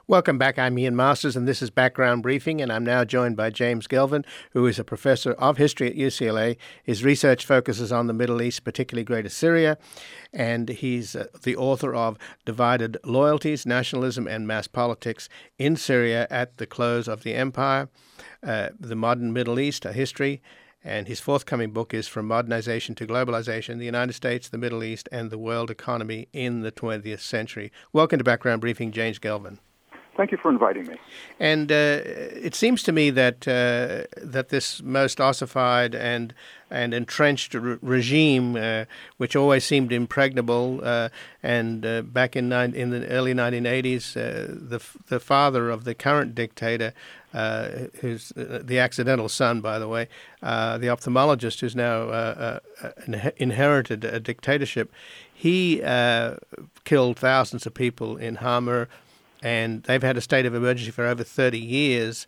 Welcome back. I'm Ian Masters, and this is Background Briefing, and I'm now joined by James Gelvin, who is a professor of history at UCLA. His research focuses on the Middle East, particularly Greater Syria, and he's the author of Divided Loyalties, Nationalism, and Mass Politics in Syria at the Close of the Empire, The Modern Middle East, A History. And his forthcoming book is From Modernization to Globalization, the United States, the Middle East, and the World Economy in the 20th Century. Welcome to Background Briefing, James Gelvin. Thank you for inviting me. And it seems to me that that this most ossified and entrenched regime, which always seemed impregnable, and back in the early 1980s, the father of the current dictator, who's the accidental son, by the way, the ophthalmologist who's now inherited a dictatorship, he killed thousands of people in Hama. And they've had a state of emergency for over 30 years.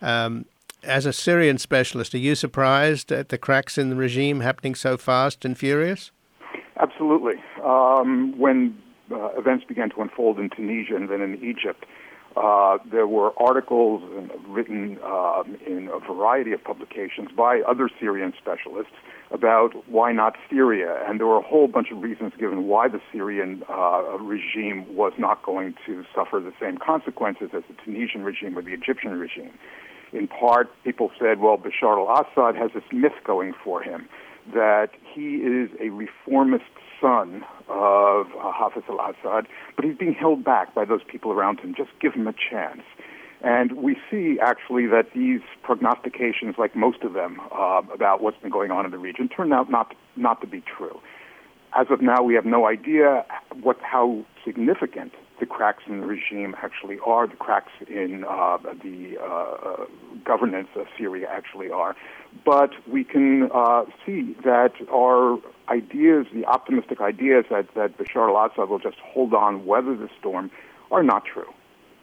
As a Syrian specialist, are you surprised at the cracks in the regime happening so fast and furious? Absolutely. When events began to unfold in Tunisia and then in Egypt, there were articles written in a variety of publications by other Syrian specialists about why not Syria, and there were a whole bunch of reasons given why the Syrian regime was not going to suffer the same consequences as the Tunisian regime or the Egyptian regime. In part, people said, well, Bashar al-Assad has this myth going for him, that he is a reformist son of Hafez al-Assad, but he's being held back by those people around him. Just give him a chance. And we see, actually, that these prognostications, like most of them, about what's been going on in the region, turn out not to be true. As of now, we have no idea how significant the cracks in the regime actually are, the cracks in the governance of Syria actually are. But we can see that our ideas, the optimistic ideas that Bashar al-Assad will just hold on, weather the storm, are not true.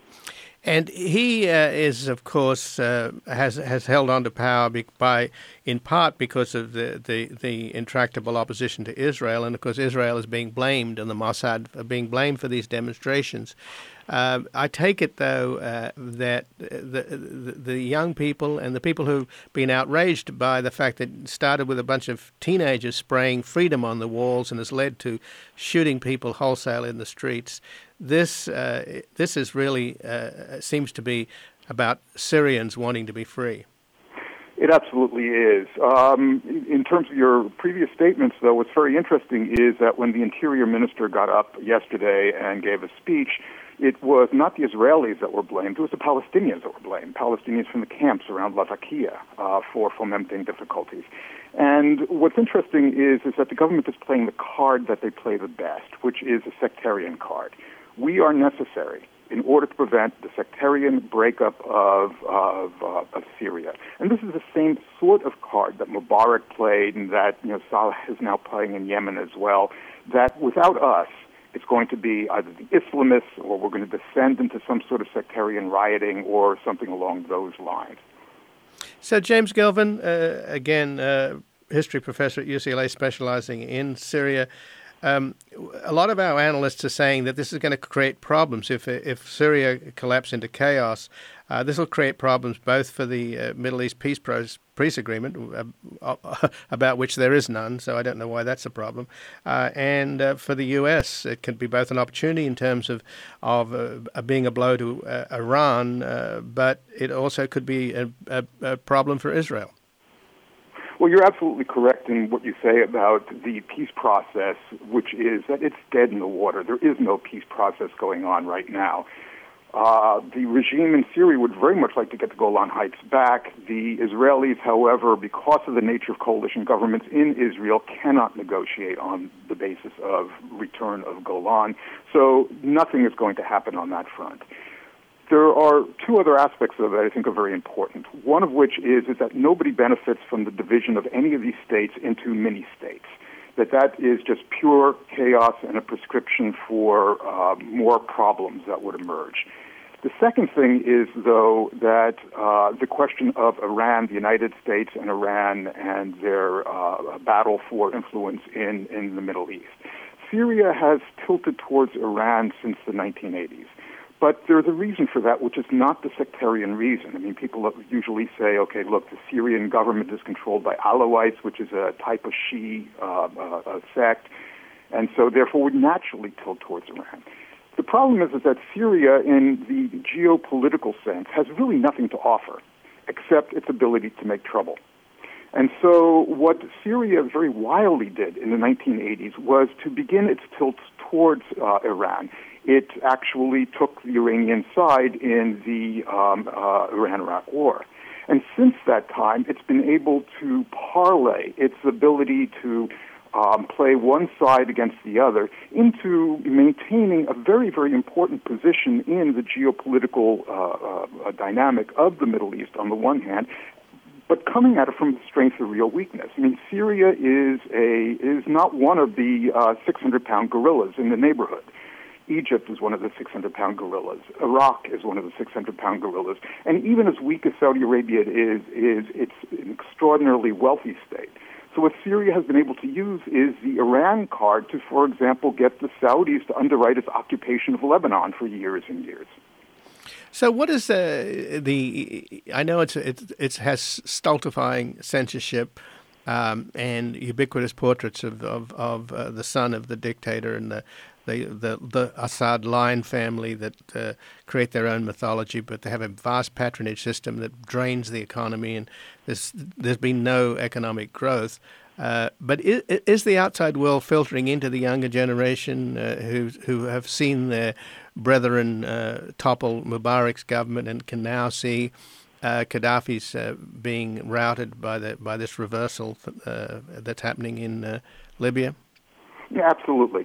And he is, of course, has held on to power in part because of the intractable opposition to Israel, and of course Israel is being blamed, and the Mossad are being blamed for these demonstrations. I take it, though, that the young people and the people who've been outraged by the fact that it started with a bunch of teenagers spraying freedom on the walls and has led to shooting people wholesale in the streets. This is really seems to be about Syrians wanting to be free. It absolutely is. In terms of your previous statements, though, what's very interesting is that when the Interior Minister got up yesterday and gave a speech, it was not the Israelis that were blamed, it was the Palestinians that were blamed, Palestinians from the camps around Latakia for fomenting difficulties. And what's interesting is that the government is playing the card that they play the best, which is a sectarian card. We are necessary in order to prevent the sectarian breakup of Syria. And this is the same sort of card that Mubarak played and that Saleh is now playing in Yemen as well, that without us, it's going to be either the Islamists or we're going to descend into some sort of sectarian rioting or something along those lines. So James Gelvin, again, history professor at UCLA specializing in Syria. A lot of our analysts are saying that this is going to create problems if Syria collapses into chaos. This will create problems both for the Middle East peace agreement, about which there is none, so I don't know why that's a problem, and for the U.S. It can be both an opportunity in terms of being a blow to Iran, but it also could be a problem for Israel. Well, you're absolutely correct in what you say about the peace process, which is that it's dead in the water. There is no peace process going on right now. The regime in Syria would very much like to get the Golan Heights back. The Israelis, however, because of the nature of coalition governments in Israel, cannot negotiate on the basis of return of Golan. So nothing is going to happen on that front. There are two other aspects of that I think are very important. One of which is that nobody benefits from the division of any of these states into mini-states. That is just pure chaos and a prescription for more problems that would emerge. The second thing is, though, that the question of Iran, the United States and Iran, and their battle for influence in the Middle East. Syria has tilted towards Iran since the 1980s. But there's a reason for that, which is not the sectarian reason. I mean, people usually say, okay, look, the Syrian government is controlled by Alawites, which is a type of Shia sect, and so therefore would naturally tilt towards Iran. The problem is that Syria, in the geopolitical sense, has really nothing to offer except its ability to make trouble. And so what Syria very wildly did in the 1980s was to begin its tilt towards Iran. It actually took the Iranian side in the Iran-Iraq War. And since that time, it's been able to parlay its ability to play one side against the other into maintaining a very, very important position in the geopolitical dynamic of the Middle East on the one hand, but coming at it from the strength of real weakness. I mean, Syria is not one of the 600-pound gorillas in the neighborhood. Egypt is one of the 600-pound gorillas. Iraq is one of the 600-pound gorillas. And even as weak as Saudi Arabia is it's an extraordinarily wealthy state. So what Syria has been able to use is the Iran card to, for example, get the Saudis to underwrite its occupation of Lebanon for years and years. So what is I know it has stultifying censorship and ubiquitous portraits of the son of the dictator and the Assad line family that create their own mythology, but they have a vast patronage system that drains the economy, and there's been no economic growth. But is the outside world filtering into the younger generation who have seen their brethren topple Mubarak's government and can now see Gaddafi's being routed by this reversal that's happening in Libya? Yeah, absolutely.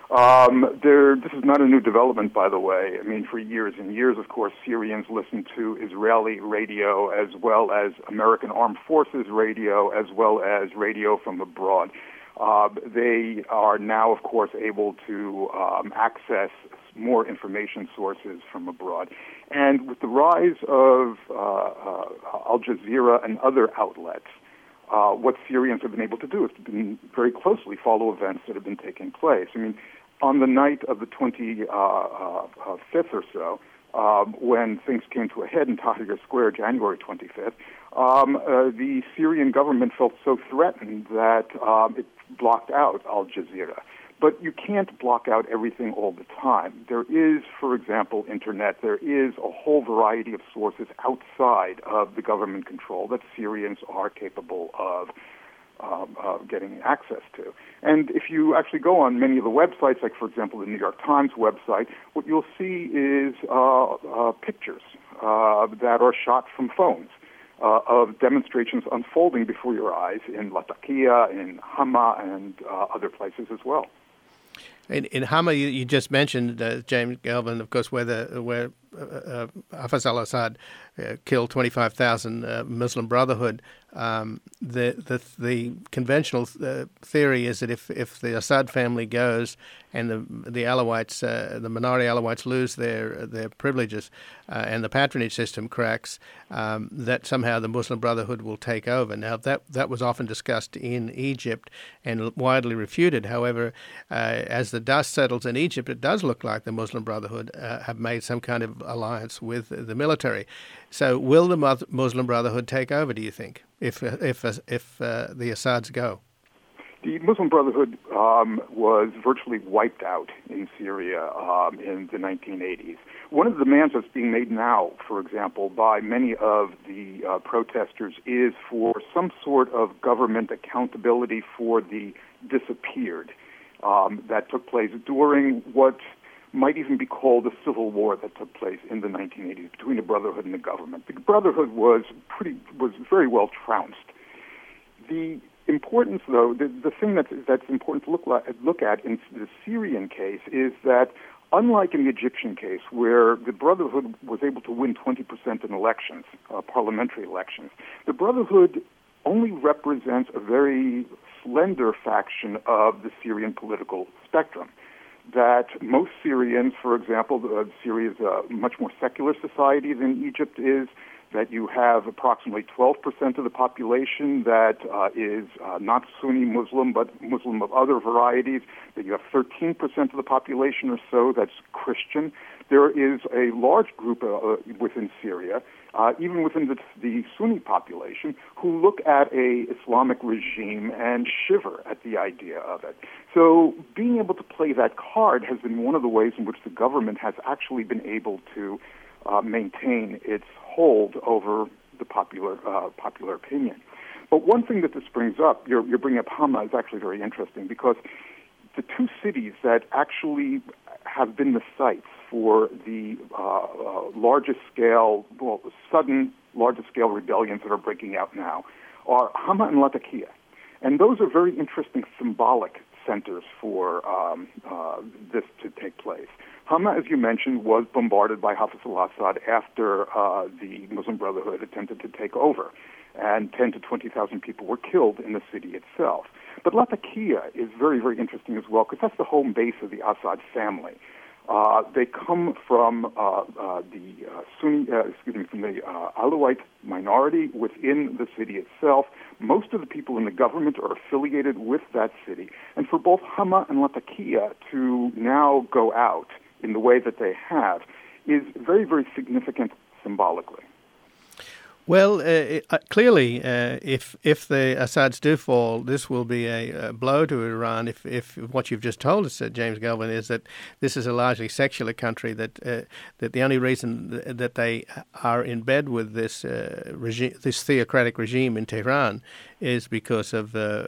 This is not a new development, by the way. I mean, for years and years, of course, Syrians listened to Israeli radio as well as American Armed Forces radio as well as radio from abroad. They are now, of course, able to access more information sources from abroad. And with the rise of Al Jazeera and other outlets, what Syrians have been able to do is to very closely follow events that have been taking place. I mean, on the night of the 25th or so, when things came to a head in Tahrir Square, January 25th, the Syrian government felt so threatened that it blocked out Al Jazeera. But you can't block out everything all the time. There is, for example, internet. There is a whole variety of sources outside of the government control that Syrians are capable of getting access to. And if you actually go on many of the websites, like, for example, the New York Times website, what you'll see is pictures that are shot from phones of demonstrations unfolding before your eyes in Latakia, in Hama, and other places as well. In Hama, you just mentioned, James Galvin, of course, where Hafez al-Assad killed 25,000 Muslim Brotherhood. The conventional theory is that if the Assad family goes and the Alawites, the minority Alawites, lose their privileges and the patronage system cracks, that somehow the Muslim Brotherhood will take over. Now that was often discussed in Egypt and widely refuted. However, as the dust settles in Egypt, it does look like the Muslim Brotherhood have made some kind of alliance with the military. So will the Muslim Brotherhood take over, do you think, if the Assads go? The Muslim Brotherhood was virtually wiped out in Syria in the 1980s. One of the demands that's being made now, for example, by many of the protesters is for some sort of government accountability for the disappeared that took place during what might even be called a civil war that took place in the 1980s between the Brotherhood and the government. The Brotherhood was very well trounced. The importance, though, the thing that's important to look at in the Syrian case is that, unlike in the Egyptian case, where the Brotherhood was able to win 20% in elections, parliamentary elections, the Brotherhood only represents a very slender faction of the Syrian political spectrum. That most Syrians, for example, Syria is a much more secular society than Egypt is, that you have approximately 12% of the population that is not Sunni Muslim, but Muslim of other varieties, that you have 13% of the population or so that's Christian, there is a large group within Syria, even within the Sunni population, who look at a Islamic regime and shiver at the idea of it. So being able to play that card has been one of the ways in which the government has actually been able to maintain its hold over the popular opinion. But one thing that this brings up, you're bringing up Hama, is actually very interesting, because the two cities that actually have been the sites for the sudden largest scale rebellions that are breaking out now are Hama and Latakia. And those are very interesting symbolic centers for this to take place. Hama, as you mentioned, was bombarded by Hafiz al-Assad after the Muslim Brotherhood attempted to take over, and 10 to 20,000 people were killed in the city itself. But Latakia is very, very interesting as well, because that's the home base of the Assad family. They come from the Alawite minority within the city itself. Most of the people in the government are affiliated with that city. And for both Hama and Latakia to now go out in the way that they have is very, very significant symbolically. Well, clearly, if the Assads do fall, this will be a blow to Iran. If what you've just told us, James Gelvin, is that this is a largely secular country, that the only reason that they are in bed with this regime, this theocratic regime in Tehran, is because of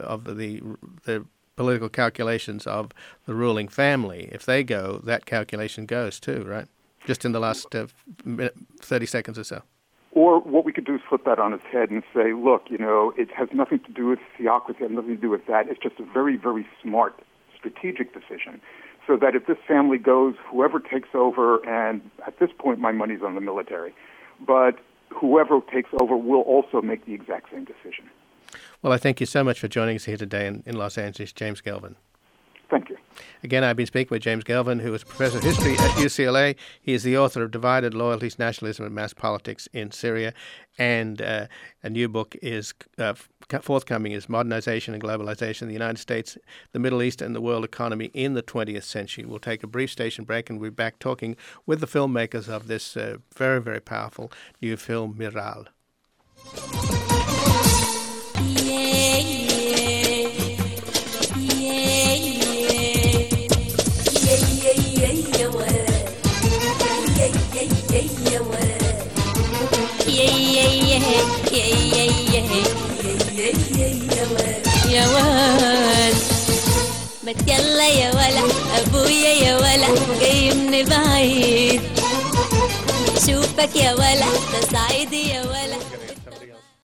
the political calculations of the ruling family. If they go, that calculation goes too, right? Just in the last 30 seconds or so. Or what we could do is flip that on its head and say, look, it has nothing to do with theocracy, it has nothing to do with that. It's just a very, very smart strategic decision. So that if this family goes, whoever takes over, and at this point my money's on the military, but whoever takes over will also make the exact same decision. Well, I thank you so much for joining us here today in Los Angeles, James Gelvin. Thank you. Again, I've been speaking with James Gelvin, who is a professor of history at UCLA. He is the author of Divided Loyalties, Nationalism, and Mass Politics in Syria. And a new book is forthcoming, is Modernization and Globalization, the United States, the Middle East, and the World Economy in the 20th Century. We'll take a brief station break, and we'll be back talking with the filmmakers of this very, very powerful new film, Miral. يا واد بت يلا يا ولا ابويا يا ولا جاي من بعيد شوفك يا ولا تصعيدي يا ولا